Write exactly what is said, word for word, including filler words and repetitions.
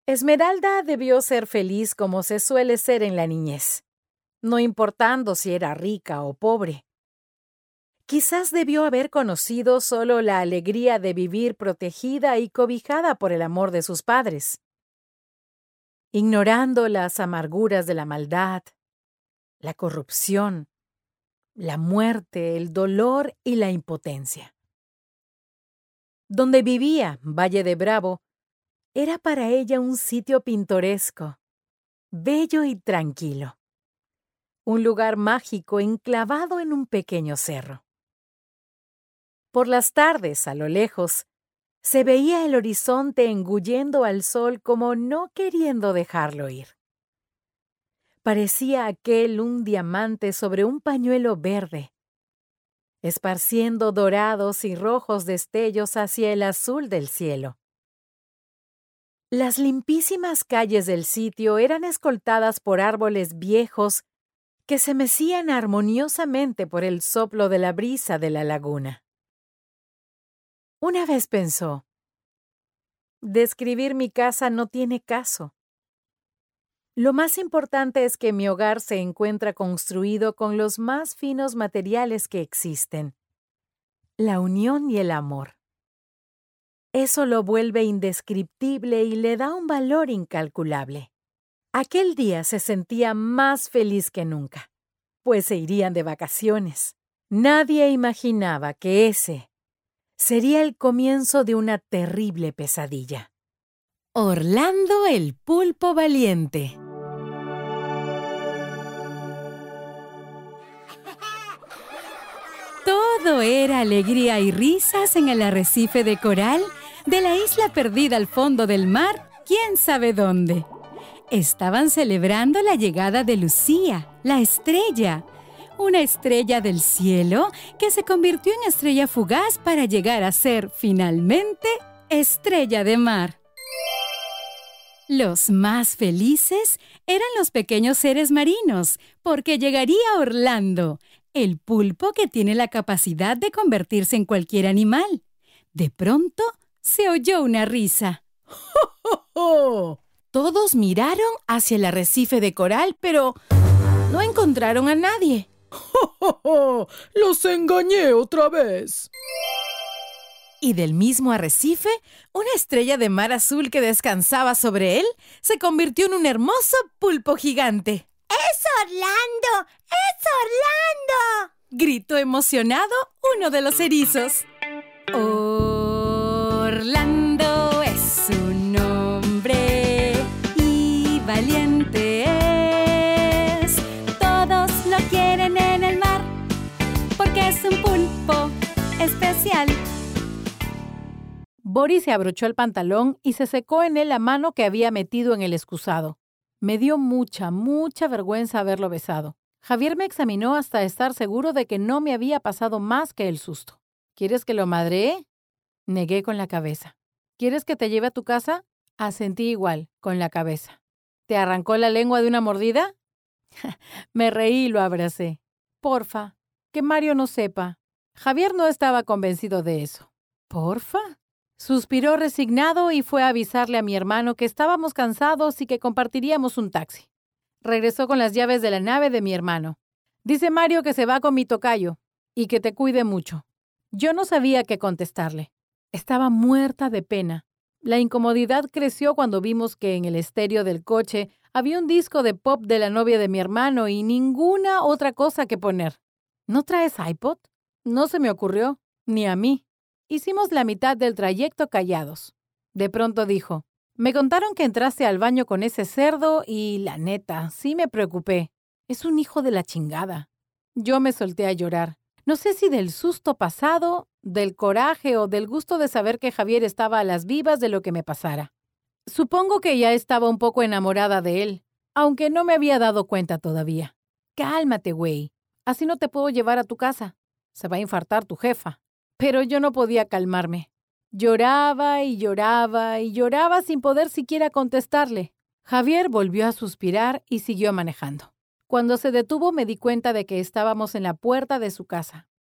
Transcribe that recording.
Esmeralda debió ser feliz como se suele ser en la niñez, no importando si era rica o pobre. Quizás debió haber conocido solo la alegría de vivir protegida y cobijada por el amor de sus padres, ignorando las amarguras de la maldad, la corrupción, la muerte, el dolor y la impotencia. Donde vivía, Valle de Bravo, era para ella un sitio pintoresco, bello y tranquilo. Un lugar mágico enclavado en un pequeño cerro. Por las tardes, a lo lejos, se veía el horizonte engullendo al sol como no queriendo dejarlo ir. Parecía aquel un diamante sobre un pañuelo verde, esparciendo dorados y rojos destellos hacia el azul del cielo. Las limpísimas calles del sitio eran escoltadas por árboles viejos que se mecían armoniosamente por el soplo de la brisa de la laguna. Una vez pensó, describir mi casa no tiene caso. Lo más importante es que mi hogar se encuentra construido con los más finos materiales que existen, la unión y el amor. Eso lo vuelve indescriptible y le da un valor incalculable. Aquel día se sentía más feliz que nunca, pues se irían de vacaciones. Nadie imaginaba que ese sería el comienzo de una terrible pesadilla. Orlando el pulpo valiente. Todo era alegría y risas en el arrecife de coral de la isla perdida al fondo del mar, quién sabe dónde. Estaban celebrando la llegada de Lucía, la estrella, una estrella del cielo que se convirtió en estrella fugaz para llegar a ser, finalmente, estrella de mar. Los más felices eran los pequeños seres marinos, porque llegaría Orlando, el pulpo que tiene la capacidad de convertirse en cualquier animal. De pronto, se oyó una risa. ¡Jo, jo, jo! Todos miraron hacia el arrecife de coral, pero no encontraron a nadie. ¡Jo, jo, jo! ¡Los engañé otra vez! Y del mismo arrecife, una estrella de mar azul que descansaba sobre él se convirtió en un hermoso pulpo gigante. ¡Es Orlando! ¡Es Orlando! Gritó emocionado uno de los erizos. Orlando es su nombre y valiente es. Todos lo quieren en el mar porque es un pulpo especial. Boris se abrochó el pantalón y se secó en él la mano que había metido en el excusado. Me dio mucha, mucha vergüenza haberlo besado. Javier me examinó hasta estar seguro de que no me había pasado más que el susto. ¿Quieres que lo madree? Negué con la cabeza. ¿Quieres que te lleve a tu casa? Asentí igual, con la cabeza. ¿Te arrancó la lengua de una mordida? Me reí y lo abracé. Porfa, que Mario no sepa. Javier no estaba convencido de eso. ¿Porfa? Suspiró resignado y fue a avisarle a mi hermano que estábamos cansados y que compartiríamos un taxi. Regresó con las llaves de la nave de mi hermano. Dice Mario que se va con mi tocayo y que te cuide mucho. Yo no sabía qué contestarle. Estaba muerta de pena. La incomodidad creció cuando vimos que en el estéreo del coche había un disco de pop de la novia de mi hermano y ninguna otra cosa que poner. ¿No traes iPod? No se me ocurrió, ni a mí. Hicimos la mitad del trayecto callados. De pronto dijo, me contaron que entraste al baño con ese cerdo y, la neta, sí me preocupé. Es un hijo de la chingada. Yo me solté a llorar. No sé si del susto pasado, del coraje o del gusto de saber que Javier estaba a las vivas de lo que me pasara. Supongo que ya estaba un poco enamorada de él, aunque no me había dado cuenta todavía. Cálmate, güey. Así no te puedo llevar a tu casa. Se va a infartar tu jefa. Pero yo no podía calmarme. Lloraba y lloraba y lloraba sin poder siquiera contestarle. Javier volvió a suspirar y siguió manejando. Cuando se detuvo me di cuenta de que estábamos en la puerta de su casa.